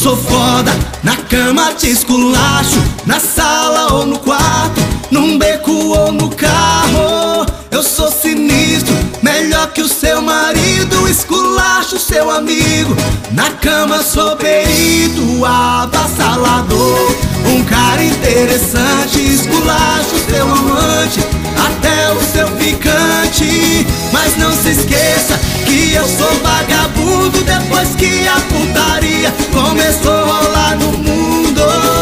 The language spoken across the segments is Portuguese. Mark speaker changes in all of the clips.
Speaker 1: Sou foda, na cama te esculacho, na sala ou no quarto, num beco ou no carro. Eu sou sinistro, melhor que o seu marido, esculacho seu amigo. Na cama sou perito, avassalador, um cara interessante, esculacho seu amante, até o seu ficante. Mas não se esqueça que eu sou vagabundo, depois que a putaria começou a rolar no mundo.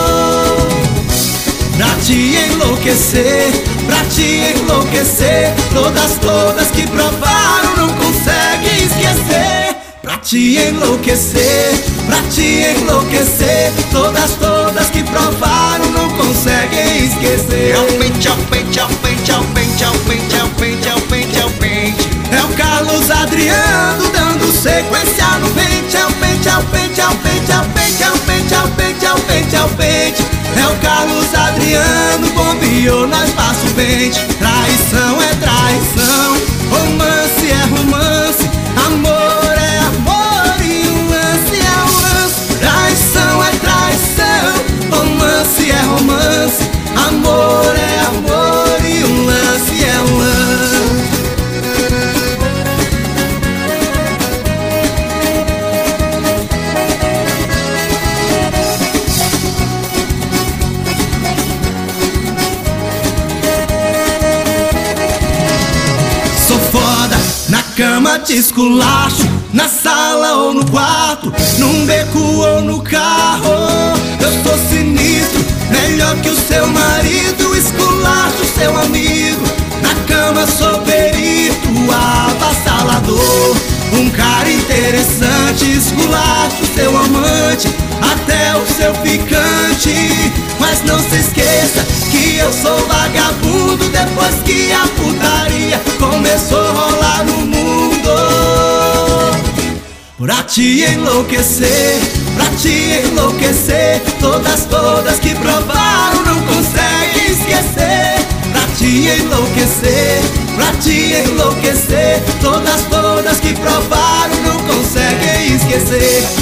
Speaker 1: Pra te enlouquecer, pra te enlouquecer, todas que provaram não conseguem esquecer. Pra te enlouquecer, pra te enlouquecer, todas que provaram não conseguem esquecer.
Speaker 2: É o pente, é o pente, é o pente, é o pente, é o pente, é o pente, é o pente, é o pente.
Speaker 1: É o Carlos Adriano dando sequência no pente. É o pente, é o pente, é o pente, é o pente, é o pente, é o pente, é o pente, é o pente. É o Carlos Adriano, bombeou, nós passa o pente. Traição é traição, romance é romance, amor é amor e um lance é um lance. Traição é traição, romance é romance, amor é amor e um lance é um lance. Sou foda, na cama te esculacho, na sala ou no quarto, num beco ou no carro. Eu sou sinistro, melhor que o seu marido, esculacho seu amigo. Na cama sou perito, avassalador, um cara interessante, esculacho seu amante, até o seu ficante. Mas não se esqueça que eu sou vagabundo, depois que a putaria começou a rolar no mundo. Pra te enlouquecer, pra te enlouquecer, todas que provaram não conseguem esquecer. Pra te enlouquecer, pra te enlouquecer, todas que provaram não conseguem esquecer.